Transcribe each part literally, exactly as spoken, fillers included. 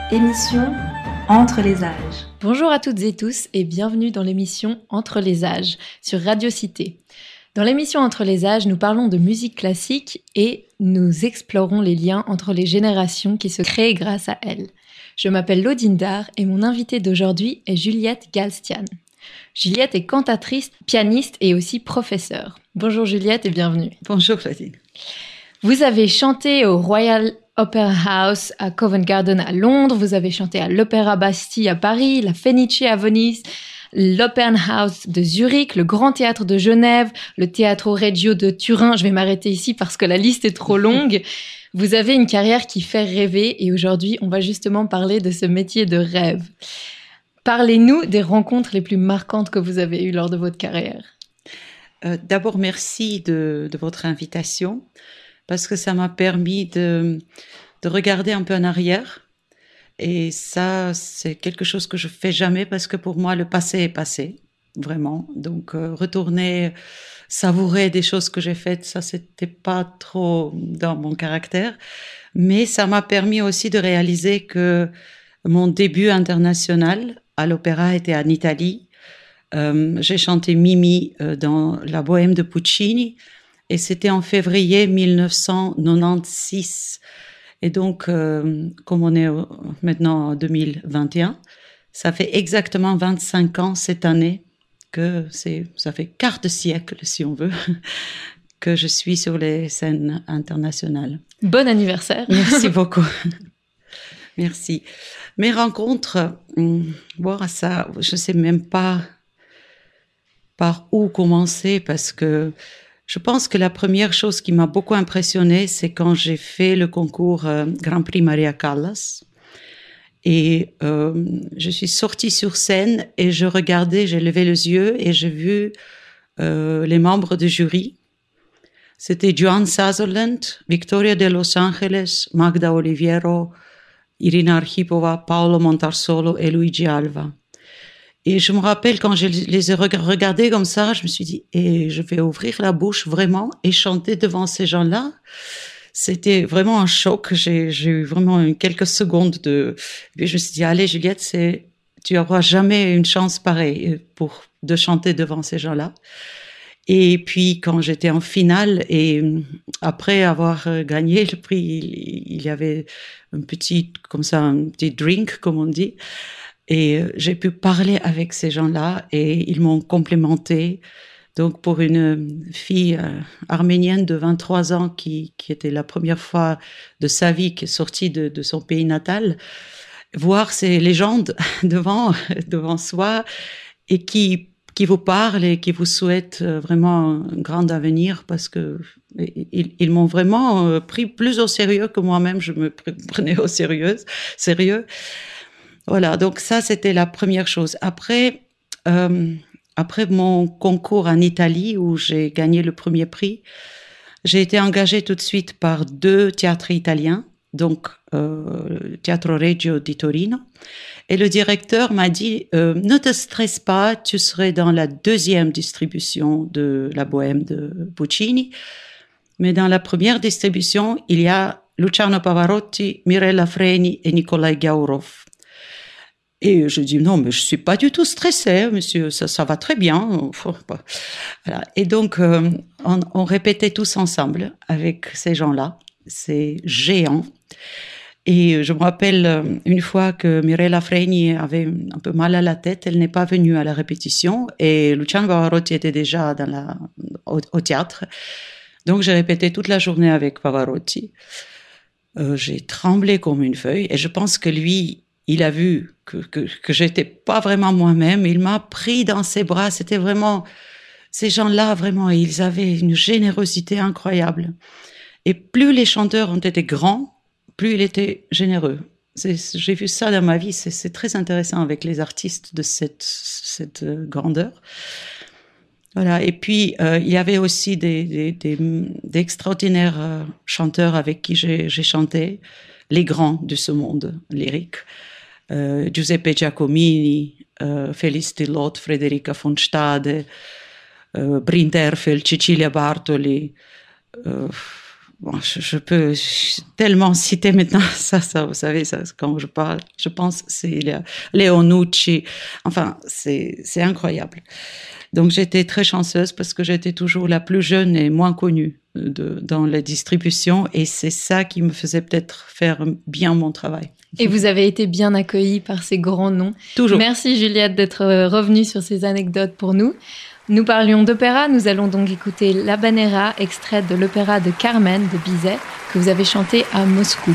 Émission Entre les âges. Bonjour à toutes et tous et bienvenue dans l'émission Entre les âges sur Radio Cité. Dans l'émission Entre les âges, nous parlons de musique classique et nous explorons les liens entre les générations qui se créent grâce à elle. Je m'appelle Laudine Dard et mon invitée d'aujourd'hui est Juliette Galstian. Juliette est cantatrice, pianiste et aussi professeure. Bonjour Juliette et bienvenue. Bonjour Claudine. Vous avez chanté au Royal Opera House à Covent Garden à Londres, vous avez chanté à l'Opéra Bastille à Paris, la Fenice à Venise, l'Opernhaus de Zurich, le Grand Théâtre de Genève, le Teatro Regio de Turin. Je vais m'arrêter ici parce que la liste est trop longue. Vous avez une carrière qui fait rêver et aujourd'hui, on va justement parler de ce métier de rêve. Parlez-nous des rencontres les plus marquantes que vous avez eues lors de votre carrière. Euh, d'abord, merci de, de votre invitation parce que ça m'a permis de, de regarder un peu en arrière. Et ça, c'est quelque chose que je fais jamais parce que pour moi, le passé est passé, vraiment. Donc, euh, retourner, savourer des choses que j'ai faites, ça, c'était pas trop dans mon caractère. Mais ça m'a permis aussi de réaliser que mon début international à l'opéra était en Italie. Euh, j'ai chanté Mimi euh, dans la Bohème de Puccini et c'était en février dix-neuf cent quatre-vingt-seize. Et donc, euh, comme on est maintenant en deux mille vingt et un, ça fait exactement vingt-cinq ans cette année que c'est, ça fait quart de siècle, si on veut, que je suis sur les scènes internationales. Bon anniversaire. Merci beaucoup. Merci. Mes rencontres, bon, ça, je ne sais même pas par où commencer parce que je pense que la première chose qui m'a beaucoup impressionnée, c'est quand j'ai fait le concours euh, Grand Prix Maria Callas. Et euh, je suis sortie sur scène et je regardais, j'ai levé les yeux et j'ai vu euh, les membres du jury. C'était Joan Sutherland, Victoria de Los Angeles, Magda Oliviero, Irina Archipova, Paolo Montarsolo et Luigi Alva. Et je me rappelle quand je les ai regardés comme ça, je me suis dit, et je vais ouvrir la bouche vraiment et chanter devant ces gens-là. C'était vraiment un choc. J'ai, j'ai eu vraiment quelques secondes de, et puis je me suis dit, allez, Juliette, c'est, tu n'auras jamais une chance pareille pour, de chanter devant ces gens-là. Et puis, quand j'étais en finale et après avoir gagné le prix, il, il y avait un petit, comme ça, un petit drink, comme on dit. Et j'ai pu parler avec ces gens-là et ils m'ont complimenté. Donc, pour une fille euh, arménienne de vingt-trois ans qui, qui était la première fois de sa vie qui est sortie de, de son pays natal, voir ces légendes devant, devant soi et qui, qui vous parlent et qui vous souhaitent vraiment un grand avenir parce que ils, ils m'ont vraiment pris plus au sérieux que moi-même je me prenais au sérieux, sérieux. Voilà, donc ça, c'était la première chose. Après, euh, après mon concours en Italie, où j'ai gagné le premier prix, j'ai été engagée tout de suite par deux théâtres italiens, donc euh, le Teatro Regio di Torino. Et le directeur m'a dit, euh, ne te stresse pas, tu serais dans la deuxième distribution de la Bohème de Puccini. Mais dans la première distribution, il y a Luciano Pavarotti, Mirella Freni et Nikolai Gaurov. Et je dis, non, mais je suis pas du tout stressée, monsieur, ça, ça va très bien. Voilà. Et donc, euh, on, on répétait tous ensemble avec ces gens-là, ces géants. Et je me rappelle une fois que Mirella Freni avait un peu mal à la tête, elle n'est pas venue à la répétition et Luciano Pavarotti était déjà dans la, au, au théâtre. Donc, j'ai répété toute la journée avec Pavarotti. Euh, j'ai tremblé comme une feuille et je pense que lui, il a vu que, que, que j'étais pas vraiment moi-même. Il m'a pris dans ses bras. C'était vraiment, ces gens-là, vraiment, ils avaient une générosité incroyable. Et plus les chanteurs ont été grands, plus ils étaient généreux. C'est, j'ai vu ça dans ma vie. C'est, c'est très intéressant avec les artistes de cette, cette grandeur. Voilà. Et puis, euh, il y avait aussi des, des, des, d'extraordinaires euh, chanteurs avec qui j'ai, j'ai chanté, les grands de ce monde lyrique. Uh, Giuseppe Giacomini, uh, Félix Tilot, Frederica von Stade, uh, Brinterfeld, Cecilia Bartoli, uh, bon, je, je peux je, tellement citer maintenant ça, ça, vous savez, ça, quand je parle, je pense, c'est Léo Nucci. Enfin, c'est, c'est incroyable. Donc, j'étais très chanceuse parce que j'étais toujours la plus jeune et moins connue de, dans la distribution. Et c'est ça qui me faisait peut-être faire bien mon travail. Et vous avez été bien accueillis par ces grands noms. Toujours. Merci Juliette d'être revenue sur ces anecdotes pour nous. Nous parlions d'opéra, nous allons donc écouter l'Habanera, extraite de l'opéra de Carmen de Bizet, que vous avez chanté à Moscou.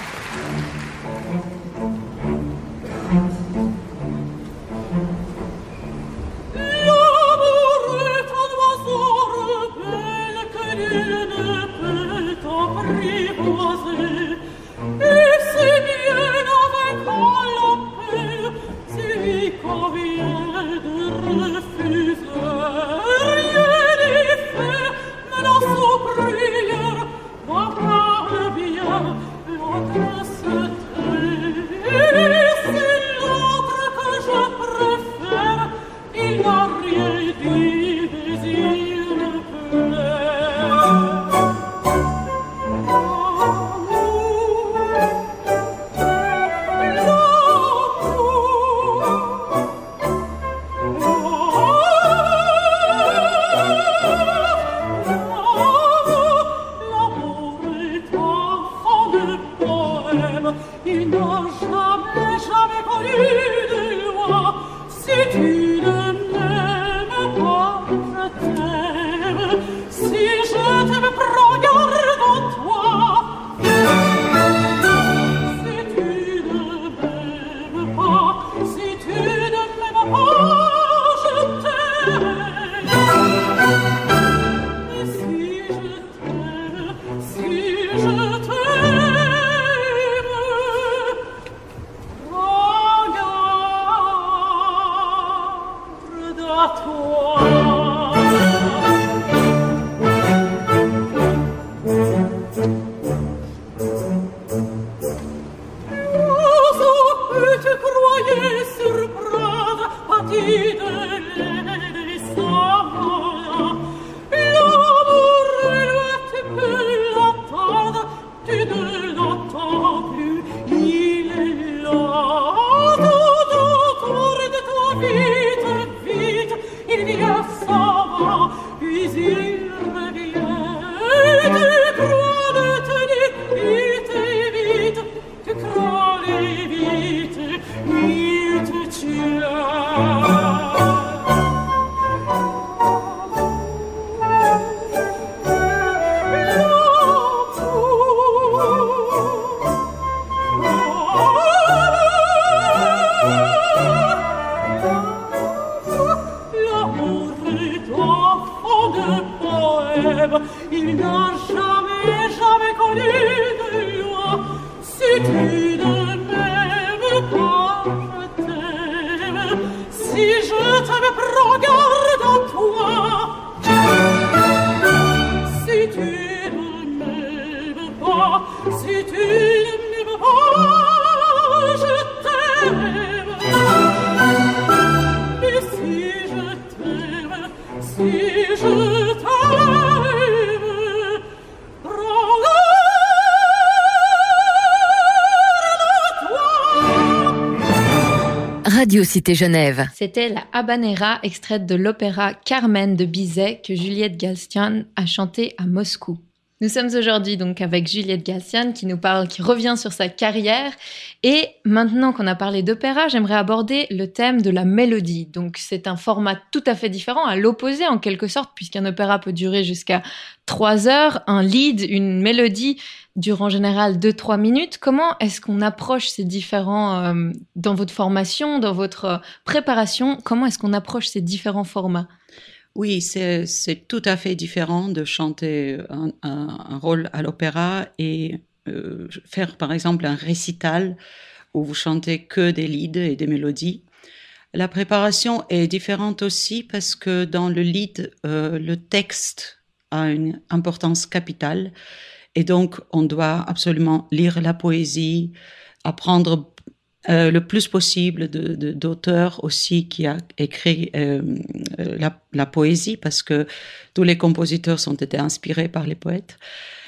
Radio Cité Genève. C'était la Habanera, extraite de l'opéra Carmen de Bizet que Juliette Galstian a chanté à Moscou. Nous sommes aujourd'hui donc avec Juliette Galstian qui nous parle, qui revient sur sa carrière. Et maintenant qu'on a parlé d'opéra, j'aimerais aborder le thème de la mélodie. Donc c'est un format tout à fait différent, à l'opposé en quelque sorte, puisqu'un opéra peut durer jusqu'à trois heures. Un lead, une mélodie, dure en général deux trois minutes. Comment est-ce qu'on approche ces différents, euh, dans votre formation, dans votre préparation, comment est-ce qu'on approche ces différents formats ? Oui, c'est, c'est tout à fait différent de chanter un, un, un rôle à l'opéra et euh, faire par exemple un récital où vous chantez que des leads et des mélodies. La préparation est différente aussi parce que dans le lead, euh, le texte a une importance capitale et donc on doit absolument lire la poésie, apprendre Euh, le plus possible de, de, d'auteurs aussi qui a écrit euh, la, la poésie parce que tous les compositeurs ont été inspirés par les poètes.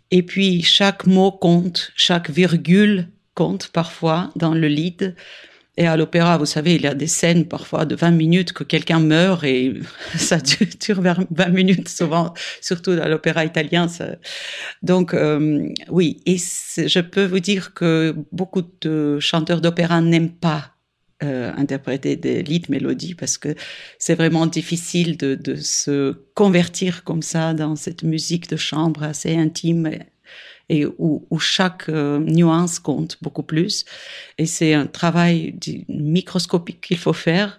Et puis, chaque mot compte, chaque virgule compte parfois dans le lied. Et à l'opéra, vous savez, il y a des scènes parfois de vingt minutes que quelqu'un meurt et ça dure vingt minutes souvent, surtout à l'opéra italien. Ça... Donc, euh, oui, et je peux vous dire que beaucoup de chanteurs d'opéra n'aiment pas euh, interpréter des lead mélodies parce que c'est vraiment difficile de, de se convertir comme ça dans cette musique de chambre assez intime et, et où, où chaque euh, nuance compte beaucoup plus. Et c'est un travail microscopique qu'il faut faire.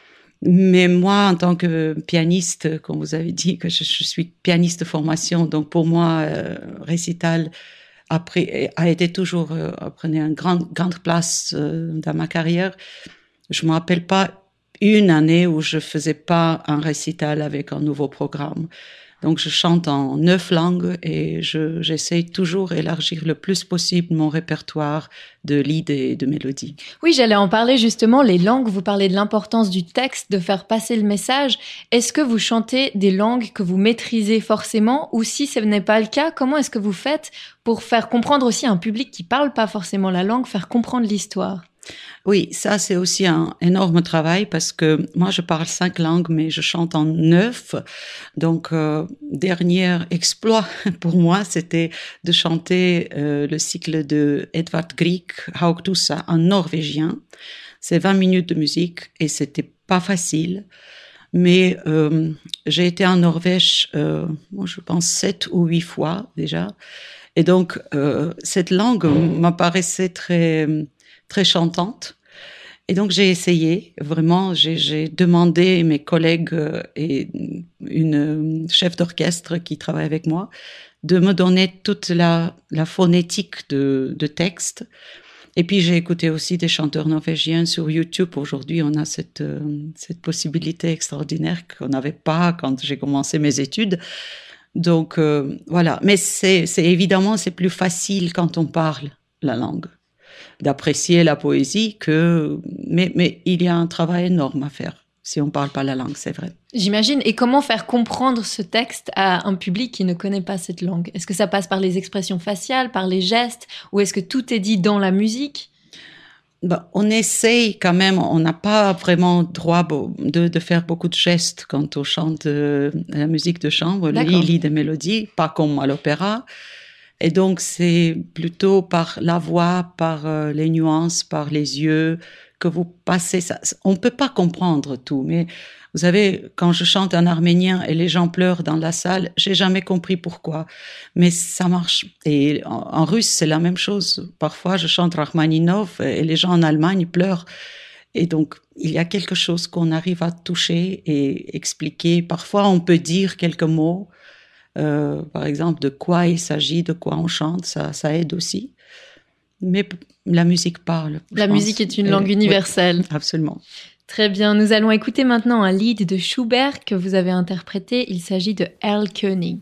Mais moi, en tant que pianiste, comme vous avez dit, que je, je suis pianiste de formation, donc pour moi, euh, récital après, a été toujours euh, prenait une grande, grande place euh, dans ma carrière. Je me rappelle pas une année où je faisais pas un récital avec un nouveau programme. Donc, je chante en neuf langues et je, j'essaie toujours d'élargir le plus possible mon répertoire de lead et de mélodie. Oui, j'allais en parler justement, les langues. Vous parlez de l'importance du texte, de faire passer le message. Est-ce que vous chantez des langues que vous maîtrisez forcément ou si ce n'est pas le cas, comment est-ce que vous faites pour faire comprendre aussi à un public qui parle pas forcément la langue, faire comprendre l'histoire? Oui, ça c'est aussi un énorme travail parce que moi je parle cinq langues mais je chante en neuf. Donc euh, dernier exploit pour moi c'était de chanter euh, le cycle de Edvard Grieg, Haugtussa en norvégien. C'est vingt minutes de musique et c'était pas facile. Mais euh, j'ai été en Norvège, euh, moi je pense sept ou huit fois déjà. Et donc euh, cette langue m'apparaissait très très chantante. Et donc, j'ai essayé, vraiment, j'ai, j'ai demandé à mes collègues et une chef d'orchestre qui travaille avec moi de me donner toute la, la phonétique de, de texte. Et puis, j'ai écouté aussi des chanteurs norvégiens sur YouTube. Aujourd'hui, on a cette, cette possibilité extraordinaire qu'on n'avait pas quand j'ai commencé mes études. Donc, euh, voilà. Mais c'est, c'est évidemment, c'est plus facile quand on parle la langue d'apprécier la poésie que mais mais il y a un travail énorme à faire si on parle pas la langue, c'est vrai. J'imagine. Et comment faire comprendre ce texte à un public qui ne connaît pas cette langue? Est-ce que ça passe par les expressions faciales, par les gestes, ou est-ce que tout est dit dans la musique? Ben, on essaye quand même, on n'a pas vraiment droit de, de faire beaucoup de gestes quand on chante euh, la musique de chambre, le lit des mélodies, pas comme à l'opéra. Et donc, c'est plutôt par la voix, par euh, les nuances, par les yeux que vous passez ça. On peut pas comprendre tout, mais vous savez, quand je chante en arménien et les gens pleurent dans la salle, j'ai jamais compris pourquoi. Mais ça marche. Et en, en russe, c'est la même chose. Parfois, je chante Rachmaninov et les gens en Allemagne pleurent. Et donc, il y a quelque chose qu'on arrive à toucher et expliquer. Parfois, on peut dire quelques mots. Euh, par exemple, de quoi il s'agit, de quoi on chante, ça, ça aide aussi. Mais la musique parle. La musique est une et, langue universelle. Oui, absolument. Très bien, nous allons écouter maintenant un lied de Schubert que vous avez interprété. Il s'agit de Erlkönig.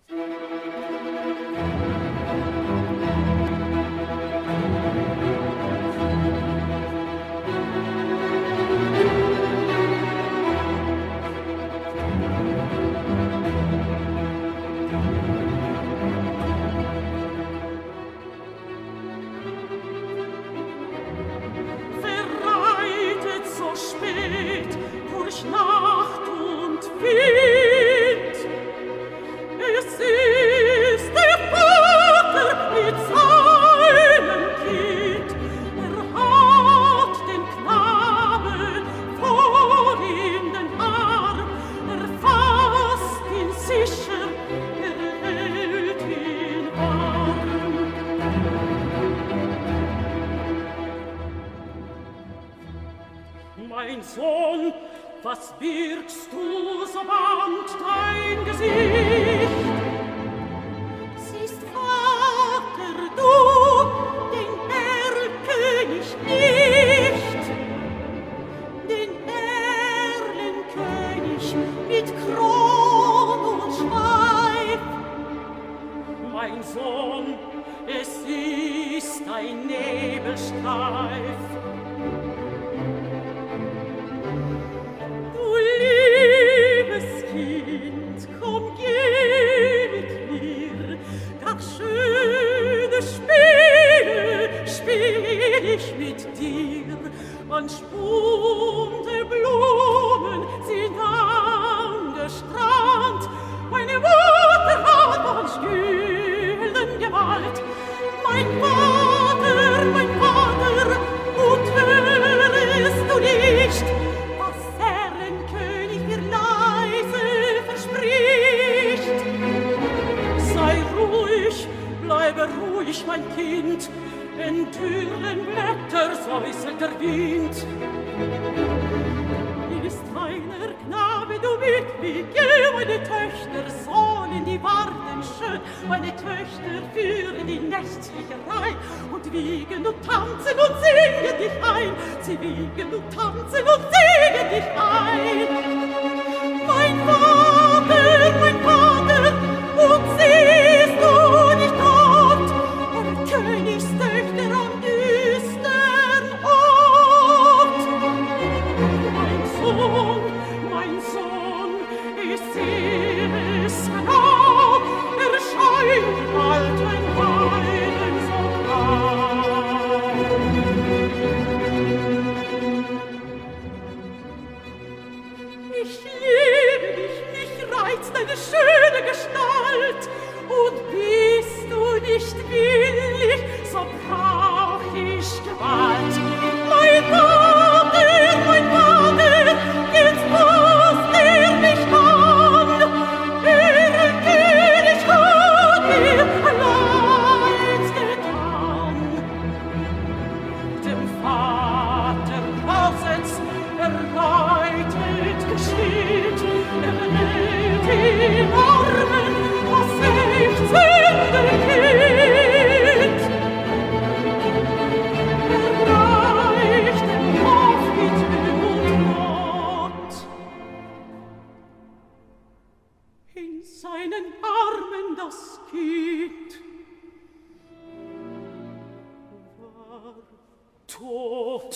Mein Sohn, was birgst du so band dein Gesicht? Siehst, Vater, du den Erlkönig nicht, den Erlenkönig mit Kron und Schweif. Mein Sohn, es ist ein Nebelstreif. Kind, komm, geh mit mir, doch schön an spunte Blumen sind angestrandt. Meine Mutter hat an Gülden Gewalt. Mein Vater, mein Vater, und hörest du nicht, was Herrenkönig dir leise verspricht? Sei ruhig, bleibe ruhig, mein Kind, in dürren Blätter säuselt der Wind. Ist meiner Knabe du mit, wie geh meine Töchter sollen die warten schön, meine Töchter führen die nächtliche Reih und wiegen und tanzen und singen dich ein, sie wiegen und tanzen und singen dich ein. Mein Vater, mein Vater, und siehst du nicht dort, eure Königstöchter am düstern Ort? Mein Sohn, mein Sohn, ich sehe es genau, erscheint bald ein Weinen so grau. Ich liebe dich, mich reizt deine schöne Gestalt, und bist du nicht willig, so brauch ich Gewalt. Mein Vater, mein Vater, jetzt fasst er mich an, Ehre König hat mir allein getan. Dem Vater Hausens erleidet geschieht, er hält in Armen, was sechzehnte Kind. Er reicht dem Hof mit Mühe und Not. In seinen Armen das Kind war tot.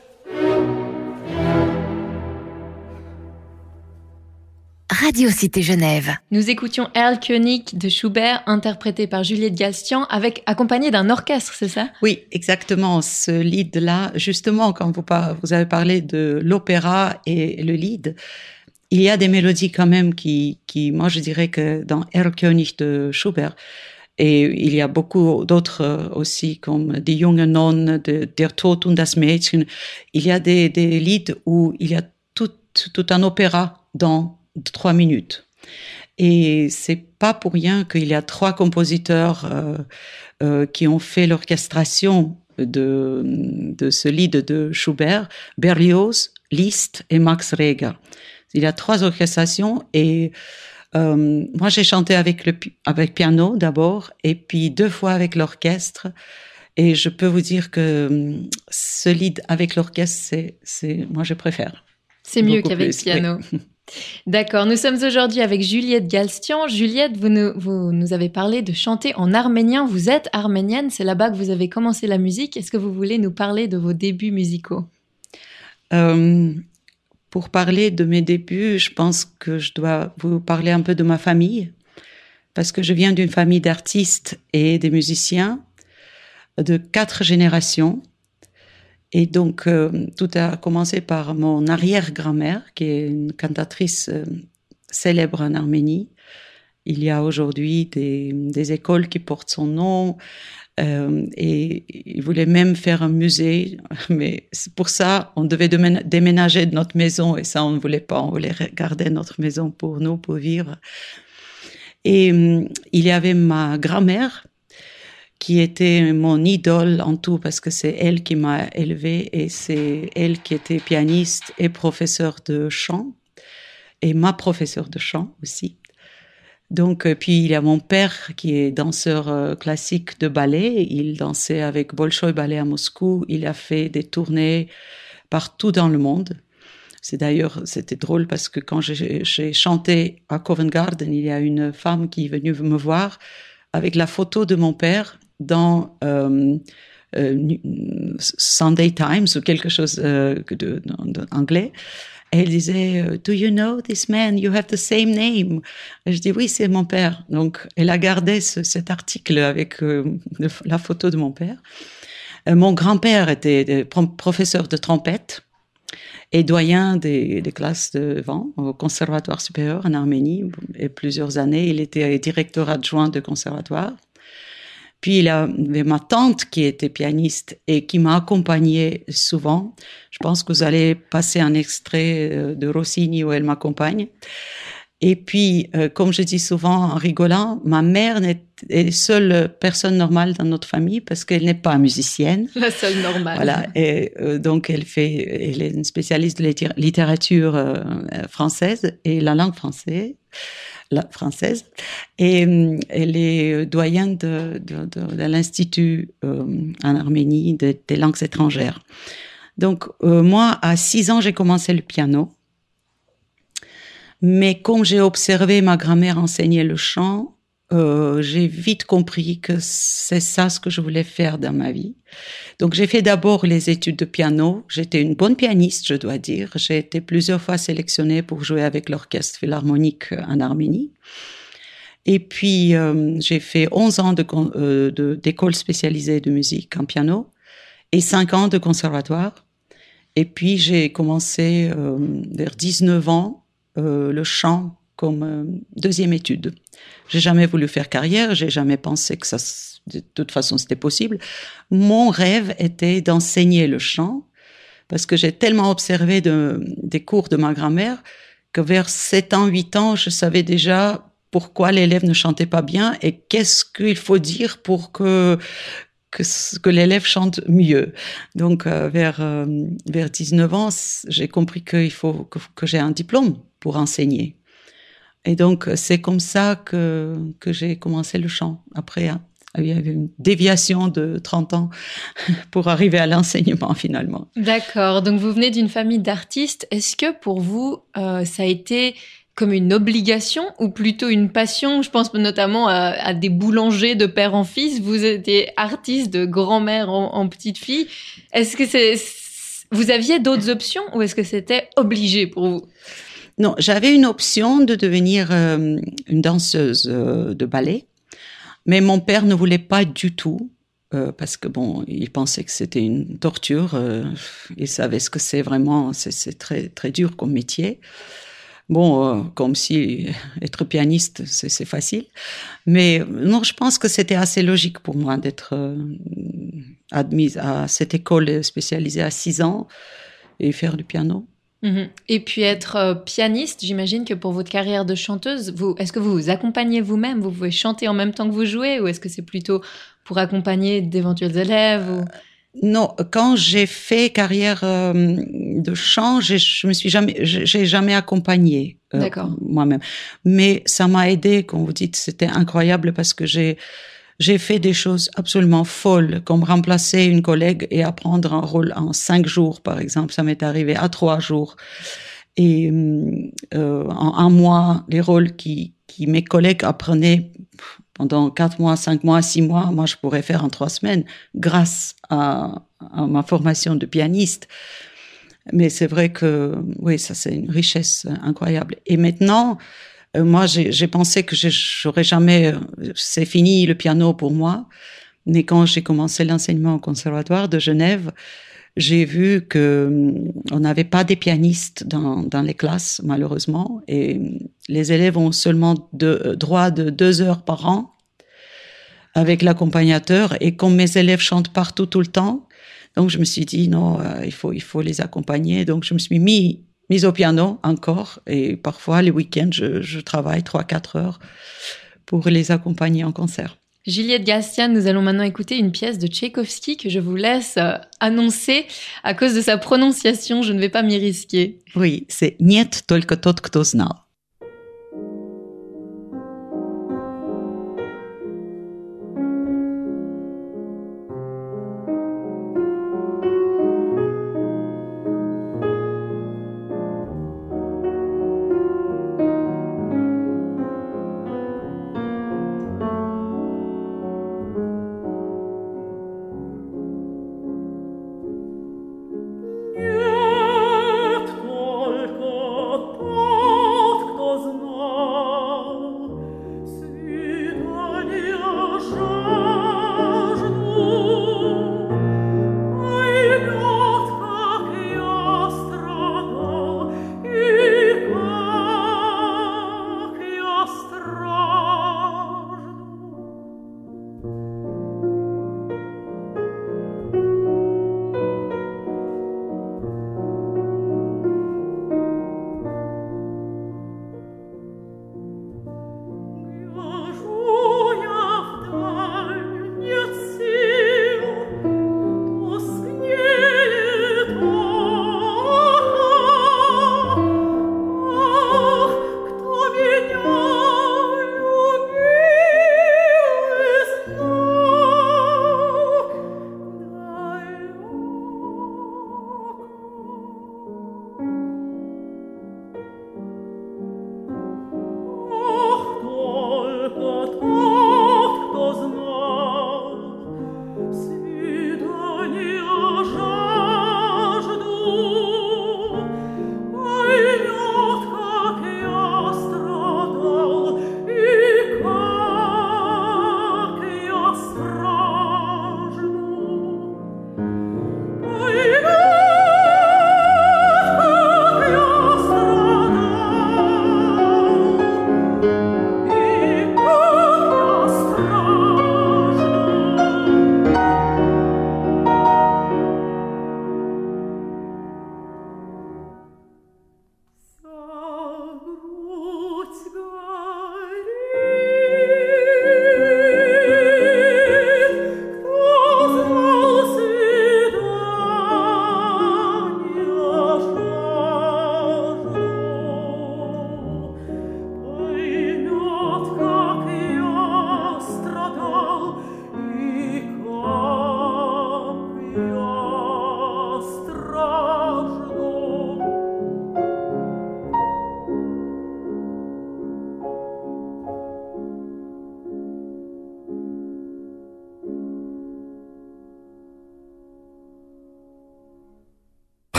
Radio Cité Genève. Nous écoutions Erlkönig de Schubert, interprété par Juliette Galstian, avec accompagné d'un orchestre, c'est ça? Oui, exactement. Ce lead-là, justement, quand vous, par, vous avez parlé de l'opéra et le lead, il y a des mélodies quand même qui, qui moi je dirais que dans Erlkönig de Schubert, et il y a beaucoup d'autres aussi, comme Die junge Nonne, de Der Tod und das Mädchen, il y a des, des leads où il y a tout, tout un opéra dans trois minutes. Et c'est pas pour rien qu'il y a trois compositeurs euh, euh, qui ont fait l'orchestration de, de ce lead de Schubert, Berlioz, Liszt et Max Reger. Il y a trois orchestrations et euh, moi j'ai chanté avec le avec piano d'abord et puis deux fois avec l'orchestre. Et je peux vous dire que ce lead avec l'orchestre, c'est, c'est moi je préfère. C'est mieux qu'avec le piano. Oui. D'accord, nous sommes aujourd'hui avec Juliette Galstian. Juliette, vous nous, vous nous avez parlé de chanter en arménien. Vous êtes arménienne, c'est là-bas que vous avez commencé la musique. Est-ce que vous voulez nous parler de vos débuts musicaux? euh, Pour parler de mes débuts, je pense que je dois vous parler un peu de ma famille, parce que je viens d'une famille d'artistes et des musiciens de quatre générations. Et donc, euh, tout a commencé par mon arrière-grand-mère, qui est une cantatrice euh, célèbre en Arménie. Il y a aujourd'hui des, des écoles qui portent son nom, euh, et il voulait même faire un musée, mais pour ça, on devait déménager de notre maison, et ça, on ne voulait pas, on voulait garder notre maison pour nous, pour vivre. Et euh, il y avait ma grand-mère, qui était mon idole en tout, parce que c'est elle qui m'a élevée et c'est elle qui était pianiste et professeure de chant, et ma professeure de chant aussi. Donc, puis il y a mon père qui est danseur classique de ballet. Il dansait avec Bolchoï Ballet à Moscou. Il a fait des tournées partout dans le monde. C'est d'ailleurs, c'était drôle parce que quand j'ai, j'ai chanté à Covent Garden, il y a une femme qui est venue me voir avec la photo de mon père dans euh, euh, Sunday Times ou quelque chose euh, de, de, d'anglais. Et elle disait, do you know this man? You have the same name. Et je dis, oui, c'est mon père. Donc, elle a gardé ce, cet article avec euh, la photo de mon père. Euh, mon grand-père était professeur de trompette et doyen des, des classes de vent au conservatoire supérieur en Arménie. Et plusieurs années, il était directeur adjoint de conservatoire. Puis il y avait ma tante qui était pianiste et qui m'a accompagnée souvent. Je pense que vous allez passer un extrait de Rossini où elle m'accompagne. Et puis, euh, comme je dis souvent en rigolant, ma mère est la seule personne normale dans notre famille parce qu'elle n'est pas musicienne. La seule normale. Voilà. Et euh, donc, elle fait, elle est une spécialiste de littérature euh, française et la langue française. La française. Et euh, elle est doyenne de, de, de, de l'Institut euh, en Arménie de, des langues étrangères. Donc, euh, moi, à six ans, j'ai commencé le piano. Mais comme j'ai observé ma grand-mère enseigner le chant, euh, j'ai vite compris que c'est ça ce que je voulais faire dans ma vie. Donc j'ai fait d'abord les études de piano. J'étais une bonne pianiste, je dois dire. J'ai été plusieurs fois sélectionnée pour jouer avec l'orchestre philharmonique en Arménie. Et puis euh, j'ai fait onze ans de, euh, de, d'école spécialisée de musique en piano et cinq ans de conservatoire. Et puis j'ai commencé euh, vers dix-neuf ans Euh, le chant comme euh, deuxième étude. J'ai jamais voulu faire carrière, j'ai jamais pensé que ça, de toute façon, c'était possible. Mon rêve était d'enseigner le chant parce que j'ai tellement observé de, des cours de ma grand-mère que vers sept ans, huit ans, je savais déjà pourquoi l'élève ne chantait pas bien et qu'est-ce qu'il faut dire pour que que, que l'élève chante mieux. Donc, euh, vers, euh, vers dix-neuf ans, j'ai compris qu'il faut que, que j'ai un diplôme pour enseigner. Et donc, c'est comme ça que, que j'ai commencé le chant. Après, il y avait une déviation de trente ans pour arriver à l'enseignement, finalement. D'accord. Donc, vous venez d'une famille d'artistes. Est-ce que pour vous, euh, ça a été comme une obligation ou plutôt une passion? Je pense notamment à, à des boulangers de père en fils. Vous étiez artiste de grand-mère en, en petite fille. Est-ce que c'est, vous aviez d'autres options ou est-ce que c'était obligé pour vous? Non, j'avais une option de devenir euh, une danseuse euh, de ballet, mais mon père ne voulait pas du tout. Euh, parce que bon, il pensait que c'était une torture. Euh, il savait ce que c'est vraiment. C'est, c'est très très dur comme métier. Bon, euh, comme si être pianiste, c'est, c'est facile. Mais non, je pense que c'était assez logique pour moi d'être euh, admise à cette école spécialisée à six ans et faire du piano. Mmh. Et puis être euh, pianiste, j'imagine que pour votre carrière de chanteuse, vous, est-ce que vous vous accompagnez vous-même? Vous pouvez chanter en même temps que vous jouez ou est-ce que c'est plutôt pour accompagner d'éventuels élèves ou... Non, quand j'ai fait carrière euh, de chant, j'ai, je me suis jamais, j'ai jamais accompagné euh, moi-même. Mais ça m'a aidé, comme vous dites, c'était incroyable parce que j'ai j'ai fait des choses absolument folles, comme remplacer une collègue et apprendre un rôle en cinq jours, par exemple. Ça m'est arrivé à trois jours. Et euh, en un mois, les rôles qui, qui mes collègues apprenaient pendant quatre mois, cinq mois, six mois, moi je pourrais faire en trois semaines grâce à, à ma formation de pianiste. Mais c'est vrai que oui, ça c'est une richesse incroyable. Et maintenant, euh, moi j'ai, j'ai pensé que j'aurais jamais, c'est fini le piano pour moi. Mais quand j'ai commencé l'enseignement au conservatoire de Genève, j'ai vu que on n'avait pas des pianistes dans, dans les classes, malheureusement, et les élèves ont seulement de, droit de deux heures par an avec l'accompagnateur. Et comme mes élèves chantent partout tout le temps, donc je me suis dit non, euh, il faut il faut les accompagner. Donc je me suis mis mise au piano encore, et parfois les week-ends je, je travaille trois quatre heures pour les accompagner en concert. Juliette Gastian, nous allons maintenant écouter une pièce de Tchaïkovski que je vous laisse euh, annoncer à cause de sa prononciation. Je ne vais pas m'y risquer. Oui, c'est Нет только тот, кто знал. Нет только тот,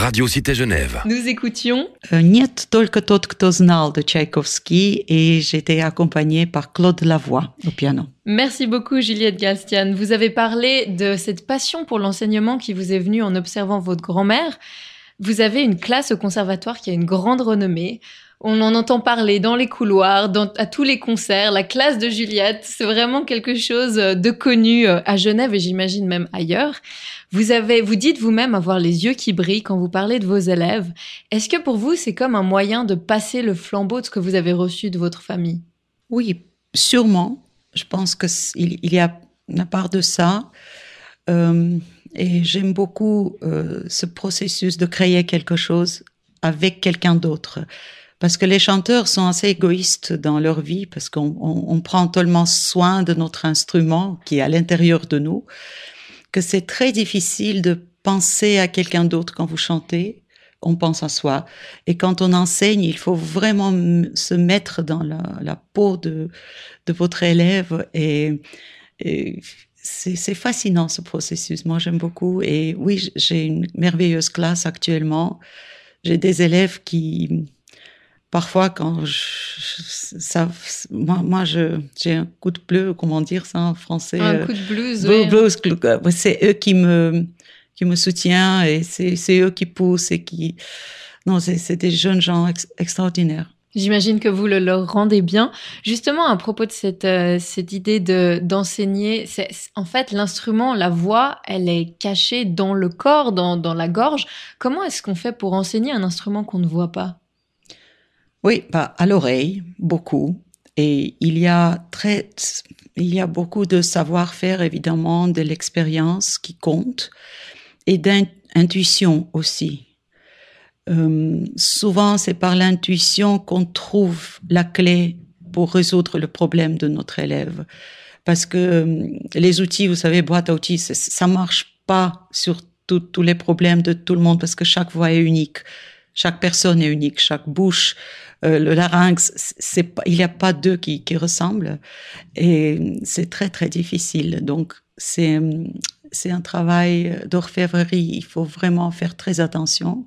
Radio Cité Genève. Nous écoutions Нет только тот, кто знал de Tchaïkovski et j'étais accompagnée par Claude Lavoie au piano. Merci beaucoup Juliette Galstian. Vous avez parlé de cette passion pour l'enseignement qui vous est venue en observant votre grand-mère. Vous avez une classe au conservatoire qui a une grande renommée. On en entend parler dans les couloirs, dans, à tous les concerts. La classe de Juliette, c'est vraiment quelque chose de connu à Genève et j'imagine même ailleurs. Vous avez, vous dites vous-même avoir les yeux qui brillent quand vous parlez de vos élèves. Est-ce que pour vous, c'est comme un moyen de passer le flambeau de ce que vous avez reçu de votre famille? Oui, sûrement. Je pense qu'il il y a une part de ça. Euh, et j'aime beaucoup euh, ce processus de créer quelque chose avec quelqu'un d'autre. Parce que les chanteurs sont assez égoïstes dans leur vie, parce qu'on on, on prend tellement soin de notre instrument qui est à l'intérieur de nous, que c'est très difficile de penser à quelqu'un d'autre quand vous chantez. On pense à soi. Et quand on enseigne, il faut vraiment se mettre dans la, la peau de, de votre élève. Et, et c'est, c'est fascinant, ce processus. Moi, j'aime beaucoup. Et oui, j'ai une merveilleuse classe actuellement. J'ai des élèves qui... Parfois, quand je, ça, moi, moi, je, j'ai un coup de bleu, comment dire ça en français? Un coup de blues, euh, oui. Blues, c'est eux qui me, qui me soutiennent et c'est, c'est eux qui poussent et qui, non, c'est, c'est des jeunes gens ex, extraordinaires. J'imagine que vous le leur rendez bien. Justement, à propos de cette, euh, cette idée de, d'enseigner, c'est, en fait, l'instrument, la voix, elle est cachée dans le corps, dans, dans la gorge. Comment est-ce qu'on fait pour enseigner un instrument qu'on ne voit pas? Oui, bah, à l'oreille, beaucoup. Et il y a très, il y a beaucoup de savoir-faire, évidemment, de l'expérience qui compte et d'intuition aussi. Euh, souvent, c'est par l'intuition qu'on trouve la clé pour résoudre le problème de notre élève. Parce que euh, les outils, vous savez, boîte à outils, ça, ça marche pas sur tous les problèmes de tout le monde parce que chaque voix est unique. Chaque personne est unique, chaque bouche, euh, le larynx, c'est pas, il n'y a pas deux qui, qui ressemblent et c'est très très difficile. Donc c'est c'est un travail d'orfèvrerie. Il faut vraiment faire très attention.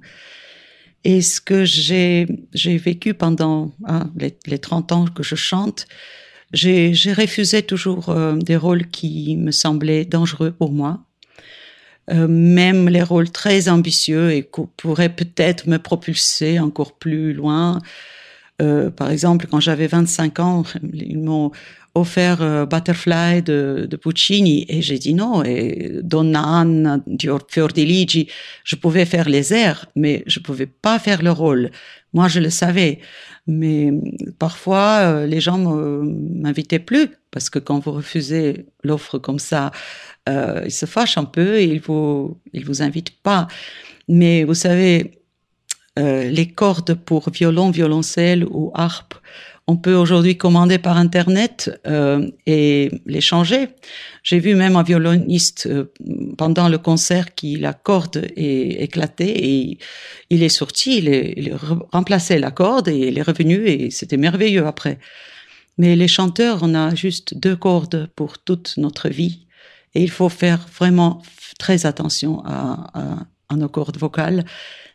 Et ce que j'ai j'ai vécu pendant hein, les, les trente ans que je chante, j'ai j'ai refusé toujours euh, des rôles qui me semblaient dangereux pour moi. Euh, même les rôles très ambitieux et qui pourraient peut-être me propulser encore plus loin. Euh, par exemple, quand j'avais vingt-cinq ans, ils m'ont offert euh, Butterfly de, de Puccini et j'ai dit non. Et Donna Anna, Fiordiligi, je pouvais faire les airs, mais je pouvais pas faire le rôle. Moi, je le savais. Mais parfois, euh, les gens m'invitaient plus parce que quand vous refusez l'offre comme ça, euh, ils se fâchent un peu et ils vous, ils vous invitent pas. Mais vous savez, euh, les cordes pour violon, violoncelle ou harpe, on peut aujourd'hui commander par Internet euh, et les changer. J'ai vu même un violoniste euh, pendant le concert qui la corde est éclatée et il est sorti, il, est, il a remplacé la corde et il est revenu et c'était merveilleux après. Mais les chanteurs, on a juste deux cordes pour toute notre vie et il faut faire vraiment très attention à, à, à nos cordes vocales,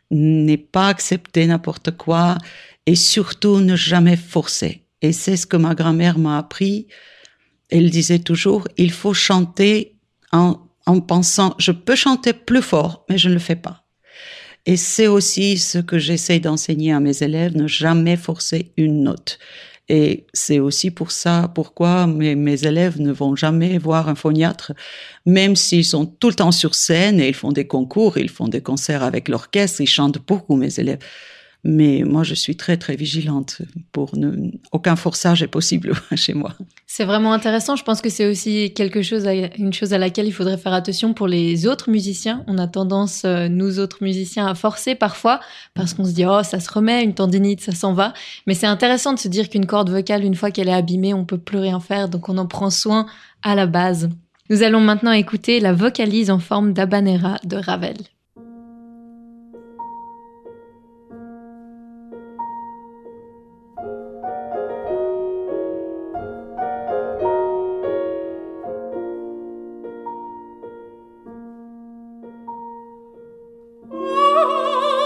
ne pas accepter n'importe quoi et surtout ne jamais forcer. Et c'est ce que ma grand-mère m'a appris. Elle disait toujours, il faut chanter en, en pensant, je peux chanter plus fort, mais je ne le fais pas. Et c'est aussi ce que j'essaie d'enseigner à mes élèves, ne jamais forcer une note. Et c'est aussi pour ça, pourquoi mes, mes élèves ne vont jamais voir un phoniatre, même s'ils sont tout le temps sur scène et ils font des concours, ils font des concerts avec l'orchestre, ils chantent beaucoup, mes élèves. Mais moi, je suis très, très vigilante pour ne... Aucun forçage est possible chez moi. C'est vraiment intéressant. Je pense que c'est aussi quelque chose, à... une chose à laquelle il faudrait faire attention pour les autres musiciens. On a tendance, nous autres musiciens, à forcer parfois parce qu'on se dit « Oh, ça se remet, une tendinite, ça s'en va ». Mais c'est intéressant de se dire qu'une corde vocale, une fois qu'elle est abîmée, on peut plus rien faire. Donc, on en prend soin à la base. Nous allons maintenant écouter la vocalise en forme d'habanera de Ravel. Oh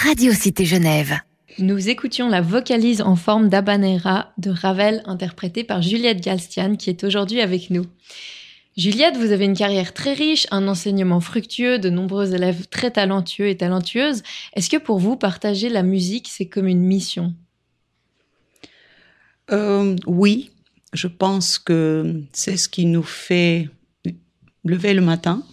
Radio Cité Genève. Nous écoutions la vocalise en forme d'habanera de Ravel, interprétée par Juliette Galstian, qui est aujourd'hui avec nous. Juliette, vous avez une carrière très riche, un enseignement fructueux, de nombreux élèves très talentueux et talentueuses. Est-ce que pour vous, partager la musique, c'est comme une mission ? Euh, oui, je pense que c'est ce qui nous fait lever le matin.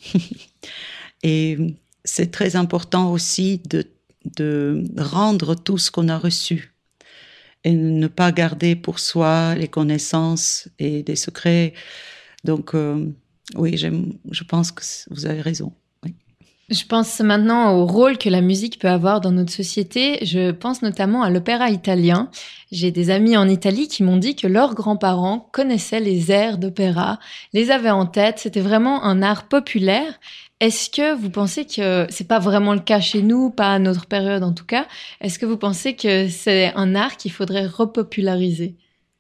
Et c'est très important aussi de, de rendre tout ce qu'on a reçu et ne pas garder pour soi les connaissances et des secrets. Donc, euh, oui, j'aime, je pense que vous avez raison. Oui. Je pense maintenant au rôle que la musique peut avoir dans notre société. Je pense notamment à l'opéra italien. J'ai des amis en Italie qui m'ont dit que leurs grands-parents connaissaient les airs d'opéra, les avaient en tête. C'était vraiment un art populaire. Est-ce que vous pensez que c'est pas vraiment le cas chez nous, pas à notre période en tout cas? Est-ce que vous pensez que c'est un art qu'il faudrait repopulariser?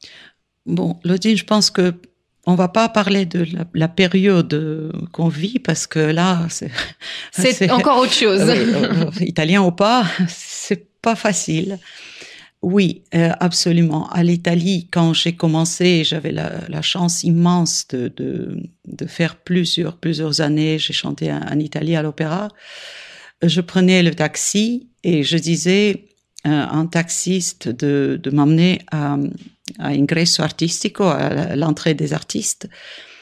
Bon, Lodine, je pense que on va pas parler de la, la période qu'on vit parce que là, c'est, c'est, c'est encore autre chose. Euh, italien ou pas, c'est pas facile. Oui, euh, absolument. À l'Italie, quand j'ai commencé, j'avais la, la chance immense de, de, de faire plusieurs, plusieurs années. J'ai chanté en, en Italie à l'opéra. Je prenais le taxi et je disais à un taxiste de, de m'emmener à, à Ingresso Artistico, à l'entrée des artistes.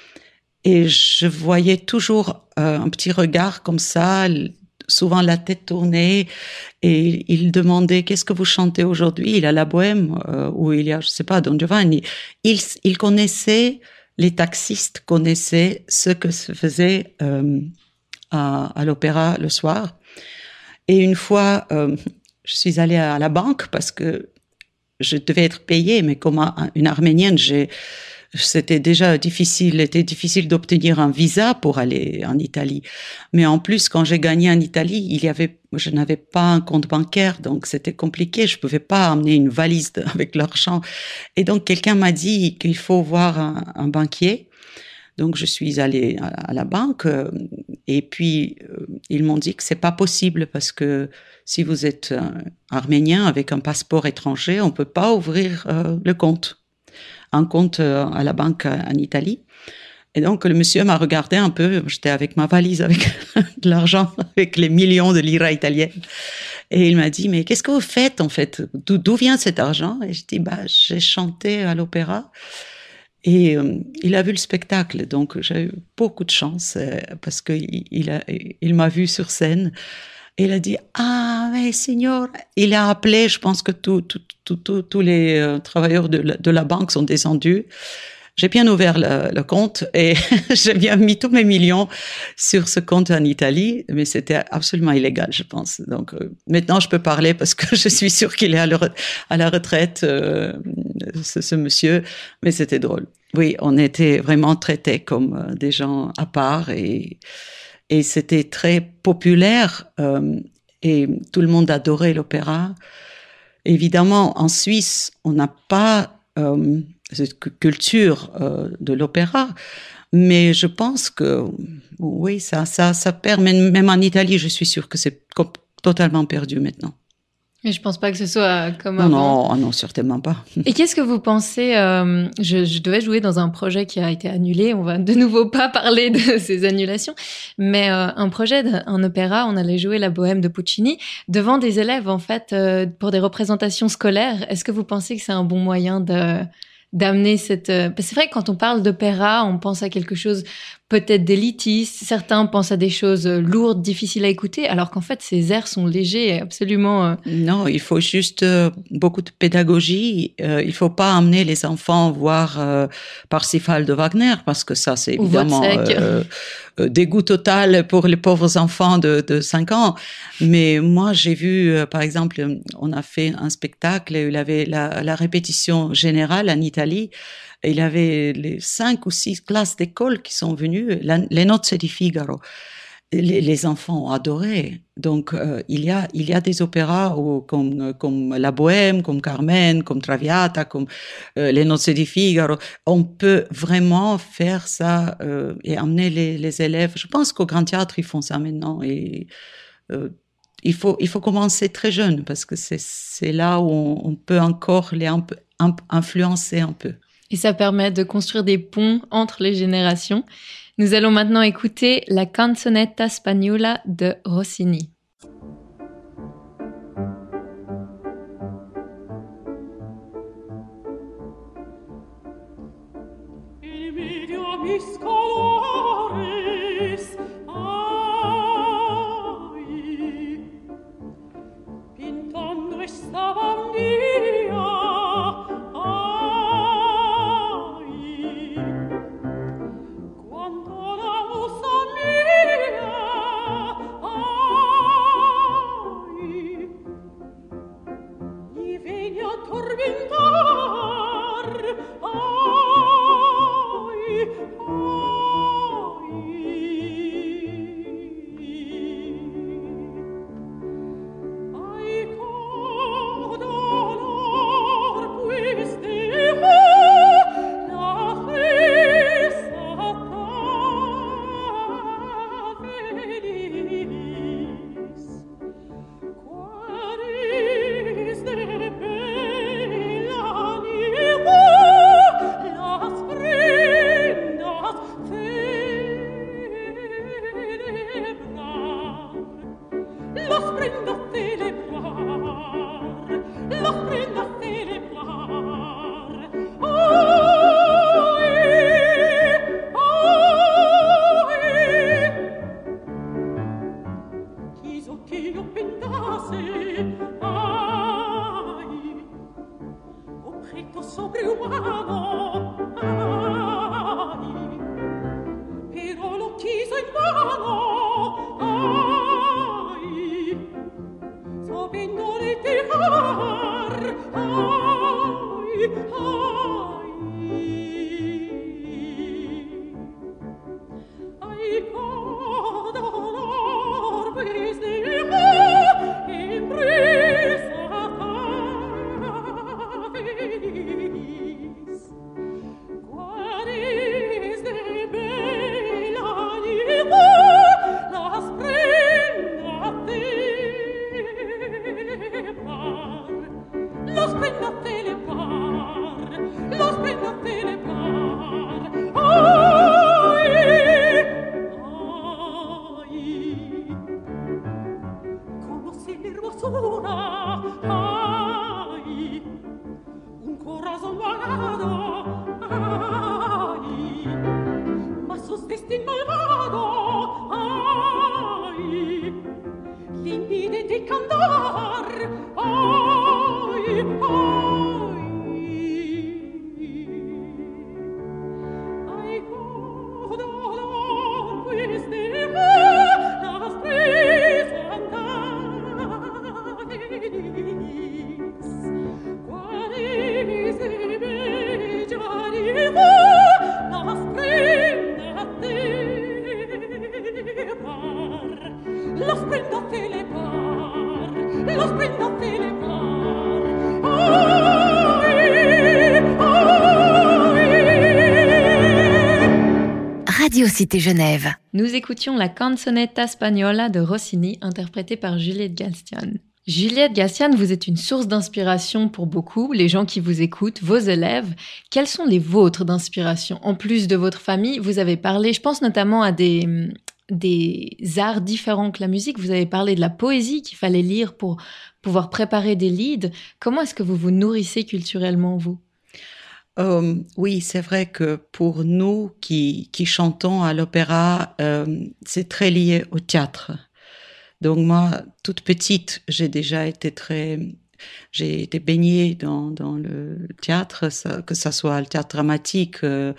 Et je voyais toujours euh, un petit regard comme ça, souvent la tête tournée, et il demandait qu'est-ce que vous chantez aujourd'hui. Il y a la bohème, euh, ou il y a, je sais pas, Don Giovanni. Il, il connaissait, les taxistes connaissaient ce que se faisait euh, à, à l'opéra le soir. Et une fois, euh, je suis allée à la banque parce que je devais être payée, mais comme une Arménienne, j'ai, c'était déjà difficile, était difficile d'obtenir un visa pour aller en Italie. Mais en plus, quand j'ai gagné en Italie, il y avait, je n'avais pas un compte bancaire, donc c'était compliqué. Je pouvais pas amener une valise de, avec l'argent. Et donc, quelqu'un m'a dit qu'il faut voir un, un banquier. Donc, je suis allée à, à la banque, euh, et puis, euh, ils m'ont dit que c'est pas possible parce que si vous êtes euh, arménien avec un passeport étranger, on peut pas ouvrir euh, le compte. un compte à la banque en Italie. Et donc, le monsieur m'a regardé un peu. J'étais avec ma valise, avec de l'argent, avec les millions de lira italiennes. Et il m'a dit, mais qu'est-ce que vous faites, en fait? D'où, d'où vient cet argent? Et je dis, bah, j'ai chanté à l'opéra. Et euh, il a vu le spectacle. Donc, j'ai eu beaucoup de chance euh, parce qu'il il a, il m'a vu sur scène. Et il a dit, ah, mais signor, il a appelé, je pense que tous tout, tout, tout, tous les euh, travailleurs de la, de la banque sont descendus. J'ai bien ouvert le, le compte et j'ai bien mis tous mes millions sur ce compte en Italie, mais c'était absolument illégal, je pense. Donc, euh, maintenant, je peux parler parce que je suis sûre qu'il est à, le, à la retraite, euh, ce, ce monsieur, mais c'était drôle. Oui, on était vraiment traités comme euh, des gens à part et... Et c'était très populaire euh, et tout le monde adorait l'opéra. Évidemment, en Suisse, on n'a pas euh, cette culture euh, de l'opéra, mais je pense que oui, ça, ça, ça perd. Même en Italie, je suis sûre que c'est totalement perdu maintenant. Mais je pense pas que ce soit comme non, avant. Non, non, certainement pas. Et qu'est-ce que vous pensez euh, je, je devais jouer dans un projet qui a été annulé. On va de nouveau pas parler de ces annulations, mais euh, un projet d'un opéra. On allait jouer la Bohème de Puccini devant des élèves en fait euh, pour des représentations scolaires. Est-ce que vous pensez que c'est un bon moyen de d'amener cette... Parce que c'est vrai que quand on parle d'opéra, on pense à quelque chose peut-être d'élitiste. Certains pensent à des choses lourdes, difficiles à écouter, alors qu'en fait, ces airs sont légers et absolument... Non, il faut juste euh, beaucoup de pédagogie. Euh, il faut pas amener les enfants voir euh, Parsifal de Wagner, parce que ça, c'est évidemment euh, euh, dégoût total pour les pauvres enfants de, de cinq ans. Mais moi, j'ai vu, euh, par exemple, on a fait un spectacle, il y avait la, la répétition générale en Italie. Il y avait les cinq ou six classes d'école qui sont venues, la, les Nozze di Figaro. Les, les enfants ont adoré. Donc, euh, il y a, il y a des opéras où, comme, comme La Bohème, comme Carmen, comme Traviata, comme euh, les Nozze di Figaro. On peut vraiment faire ça euh, et amener les, les élèves. Je pense qu'au Grand Théâtre, ils font ça maintenant. Et euh, il faut, il faut commencer très jeune parce que c'est, c'est là où on, on peut encore les un peu, un, influencer un peu. Et ça permet de construire des ponts entre les générations. Nous allons maintenant écouter la Canzonetta Spagnola de Rossini. Radio Cité Genève. Nous écoutions la Canzonetta Spagnola de Rossini, interprétée par Juliette Galstian. Juliette Galstian, vous êtes une source d'inspiration pour beaucoup, les gens qui vous écoutent, vos élèves. Quels sont les vôtres d'inspiration? En plus de votre famille, vous avez parlé, je pense notamment à des, des arts différents que la musique. Vous avez parlé de la poésie qu'il fallait lire pour pouvoir préparer des leads. Comment est-ce que vous vous nourrissez culturellement, vous? Euh, oui, c'est vrai que pour nous qui, qui chantons à l'opéra, euh, c'est très lié au théâtre. Donc moi, toute petite, j'ai déjà été très, j'ai été baignée dans dans le théâtre, ça, que ça soit le théâtre dramatique euh,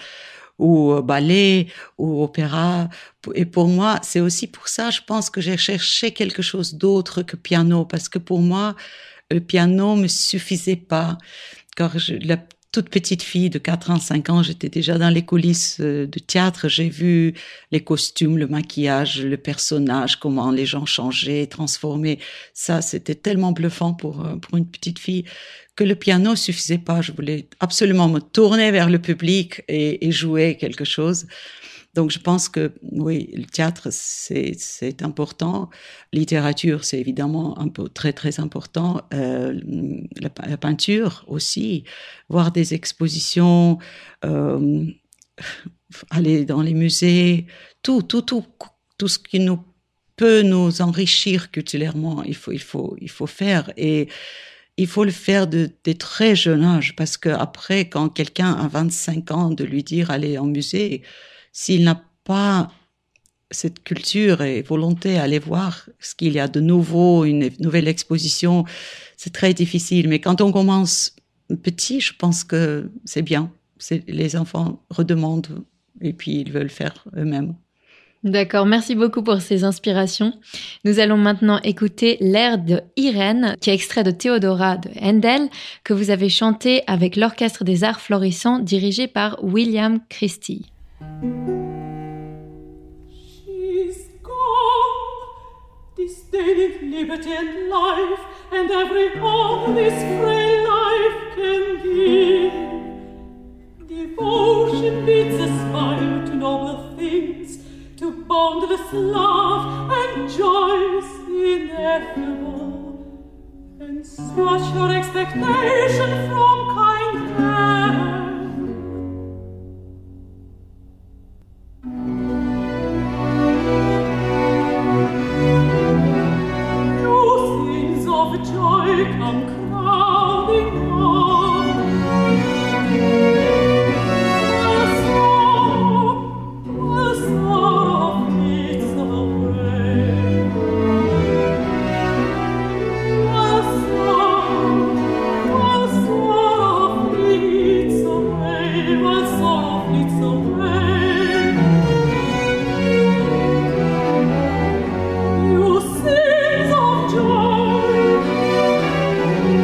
ou ballet ou opéra. Et pour moi, c'est aussi pour ça, je pense que j'ai cherché quelque chose d'autre que piano, parce que pour moi, le piano me suffisait pas, car je, la toute petite fille de quatre ans, cinq ans, j'étais déjà dans les coulisses de théâtre. J'ai vu les costumes, le maquillage, le personnage, comment les gens changeaient, transformaient. Ça, c'était tellement bluffant pour, pour une petite fille que le piano suffisait pas. Je voulais absolument me tourner vers le public et, et jouer quelque chose. Donc, je pense que, oui, le théâtre, c'est, c'est important. Littérature, c'est évidemment un peu très, très important. Euh, la, la peinture aussi. Voir des expositions, euh, aller dans les musées, tout, tout, tout, tout ce qui nous peut nous enrichir culturellement, il faut, il faut, il faut faire. Et il faut le faire de, de très jeune âge, parce que après, quand quelqu'un a vingt-cinq ans, de lui dire aller en musée, s'il n'a pas cette culture et volonté d'aller voir ce qu'il y a de nouveau, une nouvelle exposition, c'est très difficile. Mais quand on commence petit, je pense que c'est bien. C'est, les enfants redemandent et puis ils veulent faire eux-mêmes. D'accord, merci beaucoup pour ces inspirations. Nous allons maintenant écouter l'air de Irène, qui est extrait de Théodora de Handel, que vous avez chanté avec l'Orchestre des Arts Florissants dirigé par William Christie. She's gone, disdaining liberty and life, and every hope this frail life can give. Devotion bids a smile to noble things, to boundless love and joys ineffable, and such her expectation from kind heaven. New things of joy come crowding on. New sings of joy.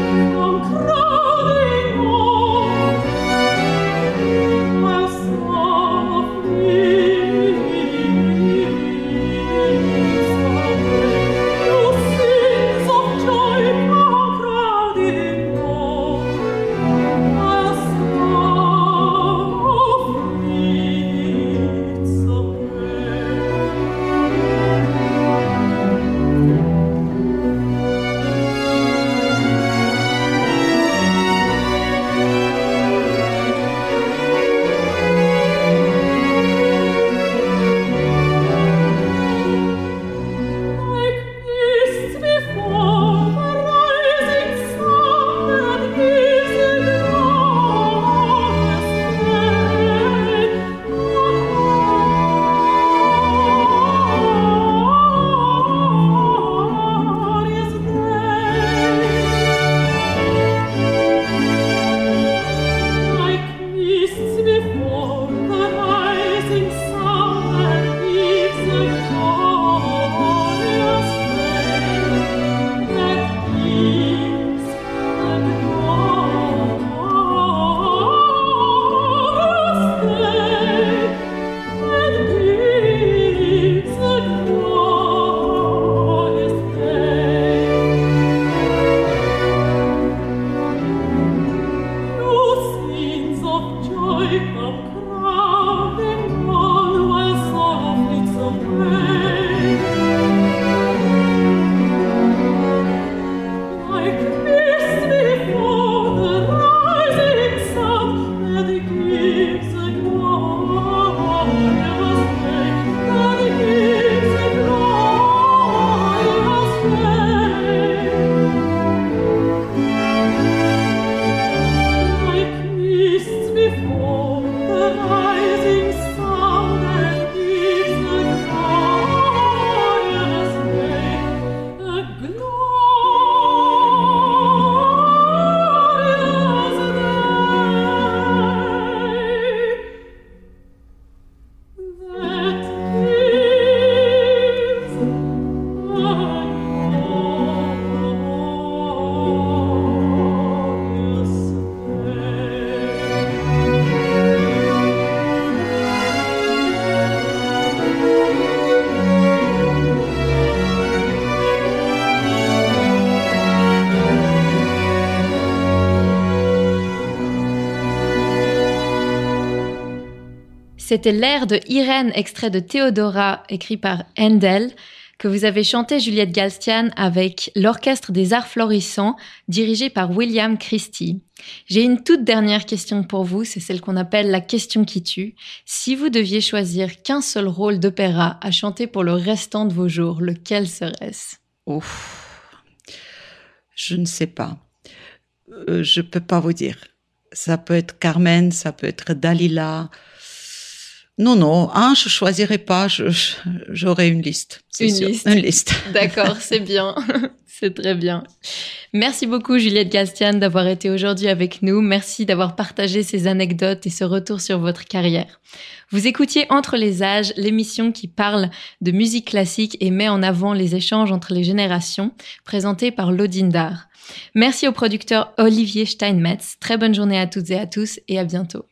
C'était l'air de Irène, extrait de Théodora, écrit par Handel, que vous avez chanté, Juliette Galstian, avec l'Orchestre des Arts Florissants, dirigé par William Christie. J'ai une toute dernière question pour vous, c'est celle qu'on appelle la question qui tue. Si vous deviez choisir qu'un seul rôle d'opéra à chanter pour le restant de vos jours, lequel serait-ce ? Ouf, je ne sais pas. Euh, je peux pas vous dire. Ça peut être Carmen, ça peut être Dalila. Non, non, un, je choisirais pas, je, je, j'aurais une liste. Une sûr. liste. Une liste. D'accord, c'est bien. C'est très bien. Merci beaucoup, Juliette Galstian, d'avoir été aujourd'hui avec nous. Merci d'avoir partagé ces anecdotes et ce retour sur votre carrière. Vous écoutiez Entre les âges, l'émission qui parle de musique classique et met en avant les échanges entre les générations, présentée par Lodindar. Merci au producteur Olivier Steinmetz. Très bonne journée à toutes et à tous et à bientôt.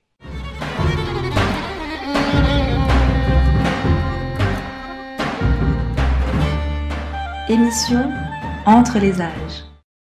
Émission Entre les âges.